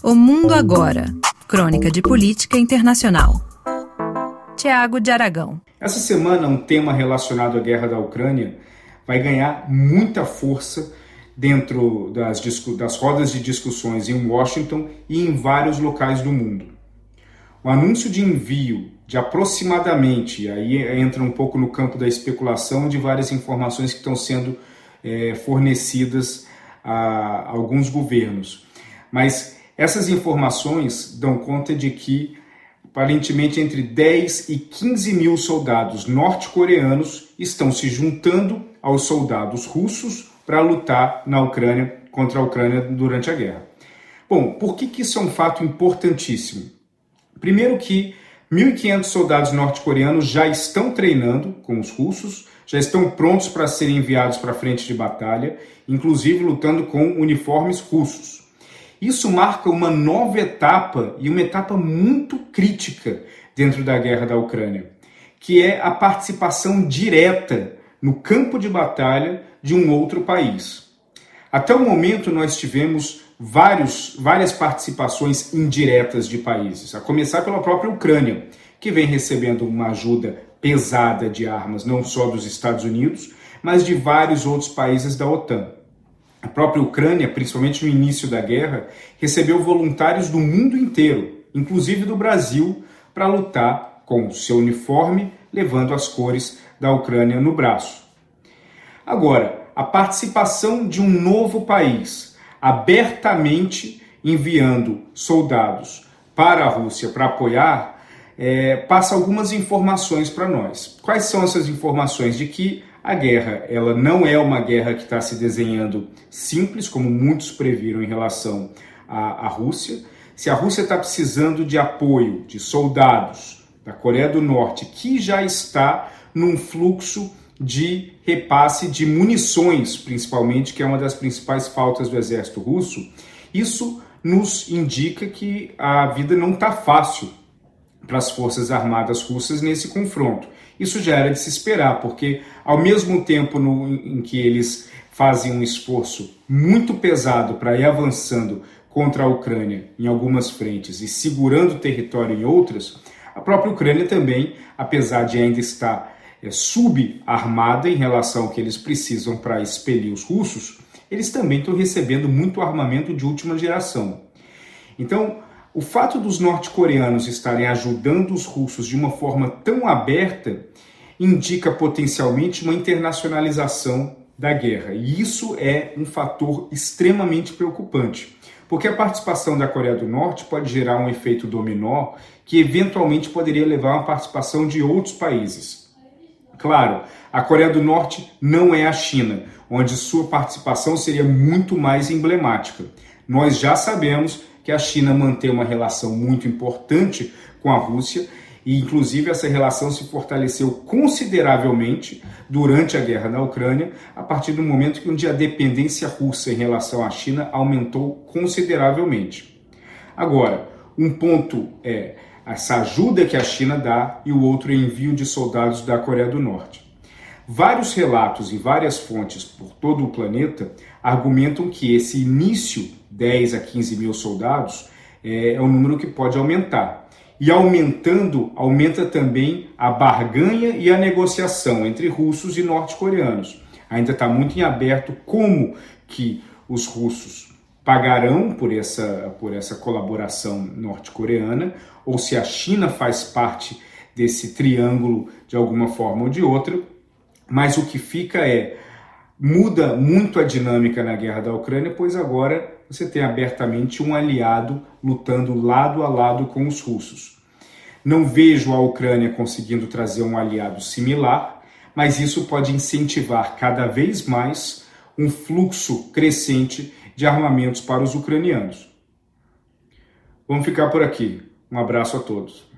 O Mundo Agora. Crônica de política internacional. Tiago de Aragão. Essa semana, um tema relacionado à guerra da Ucrânia vai ganhar muita força dentro das rodas de discussões em Washington e em vários locais do mundo. O anúncio de envio de aproximadamente, aí entra um pouco no campo da especulação, de várias informações que estão sendo fornecidas a alguns governos. Mas essas informações dão conta de que aparentemente entre 10 e 15 mil soldados norte-coreanos estão se juntando aos soldados russos para lutar na Ucrânia, contra a Ucrânia durante a guerra. Bom, por que isso é um fato importantíssimo? Primeiro que 1.500 soldados norte-coreanos já estão treinando com os russos, já estão prontos para serem enviados para a frente de batalha, inclusive lutando com uniformes russos. Isso marca uma nova etapa e uma etapa muito crítica dentro da guerra da Ucrânia, que é a participação direta no campo de batalha de um outro país. Até o momento nós tivemos várias participações indiretas de países, a começar pela própria Ucrânia, que vem recebendo uma ajuda pesada de armas, não só dos Estados Unidos, mas de vários outros países da OTAN. A própria Ucrânia, principalmente no início da guerra, recebeu voluntários do mundo inteiro, inclusive do Brasil, para lutar com o seu uniforme, levando as cores da Ucrânia no braço. Agora, a participação de um novo país, abertamente enviando soldados para a Rússia para apoiar, passa algumas informações para nós. Quais são essas informações? De que a guerra ela não é uma guerra que está se desenhando simples, como muitos previram em relação à Rússia. Se a Rússia está precisando de apoio de soldados da Coreia do Norte, que já está num fluxo de repasse de munições, principalmente, que é uma das principais faltas do exército russo, isso nos indica que a vida não está fácil para as forças armadas russas nesse confronto. Isso já era de se esperar, porque ao mesmo tempo em que eles fazem um esforço muito pesado para ir avançando contra a Ucrânia em algumas frentes e segurando o território em outras, a própria Ucrânia também, apesar de ainda estar subarmada em relação ao que eles precisam para expelir os russos, eles também estão recebendo muito armamento de última geração. Então, o fato dos norte-coreanos estarem ajudando os russos de uma forma tão aberta indica potencialmente uma internacionalização da guerra. E isso é um fator extremamente preocupante, porque a participação da Coreia do Norte pode gerar um efeito dominó que eventualmente poderia levar a uma participação de outros países. Claro, a Coreia do Norte não é a China, onde sua participação seria muito mais emblemática. Nós já sabemos que a China mantém uma relação muito importante com a Rússia e, inclusive, essa relação se fortaleceu consideravelmente durante a guerra na Ucrânia, a partir do momento que a dependência russa em relação à China aumentou consideravelmente. Agora, um ponto é essa ajuda que a China dá e o outro é o envio de soldados da Coreia do Norte. Vários relatos e várias fontes por todo o planeta argumentam que esse início, 10 a 15 mil soldados, é um número que pode aumentar. E aumentando, aumenta também a barganha e a negociação entre russos e norte-coreanos. Ainda está muito em aberto como que os russos pagarão por essa colaboração norte-coreana, ou se a China faz parte desse triângulo de alguma forma ou de outra, mas o que fica muda muito a dinâmica na guerra da Ucrânia, pois agora você tem abertamente um aliado lutando lado a lado com os russos. Não vejo a Ucrânia conseguindo trazer um aliado similar, mas isso pode incentivar cada vez mais um fluxo crescente de armamentos para os ucranianos. Vamos ficar por aqui. Um abraço a todos.